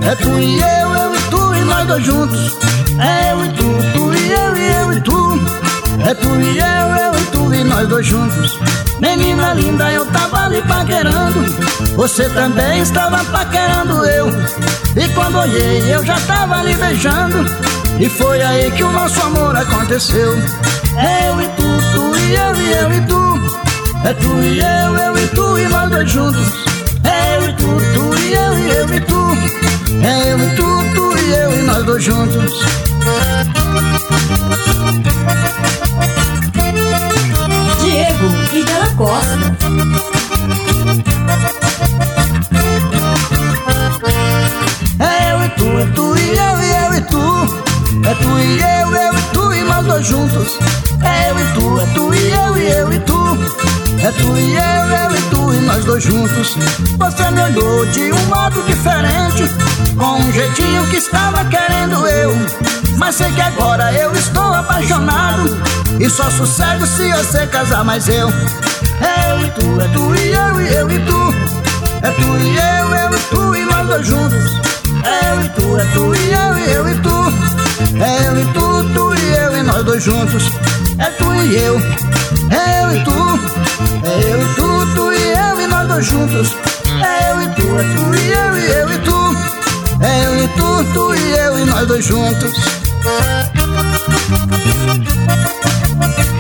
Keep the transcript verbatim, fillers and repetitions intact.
É tu e eu, eu e tu e nós dois juntos. É eu e tu, tu e eu e eu e tu. É tu e eu, eu e tu e nós dois juntos. Menina linda, eu tava ali paquerando, você também estava paquerando eu. E quando olhei eu já tava ali beijando, e foi aí que o nosso amor aconteceu. É eu e tu, tu e eu e eu e tu. É tu e eu, eu e tu e nós dois juntos. É eu e tu, tu e eu e eu e tu. É eu e tu, tu e eu e nós dois juntos. Diego e Della Costa. É eu e tu, é tu e eu e eu e tu. É tu e eu, eu e tu e nós dois juntos. É eu e tu, é tu e eu e eu e tu. É tu e eu, eu e tu e nós dois juntos. Você me olhou de um modo diferente, com um jeitinho que estava querendo eu. Mas sei que agora eu estou apaixonado, e só sossego se você casar mais eu. É eu e tu, é tu e eu e eu e tu. É tu e eu, eu e tu e nós dois juntos. É eu e tu, é tu e eu e eu e tu. É eu e tu, tu e eu e nós dois juntos. É tu e eu, é eu e tu. É eu e tu, tu e eu e nós dois juntos. É eu e tu, é tu e eu e eu e tu. É eu e tu, tu e eu e nós dois juntos.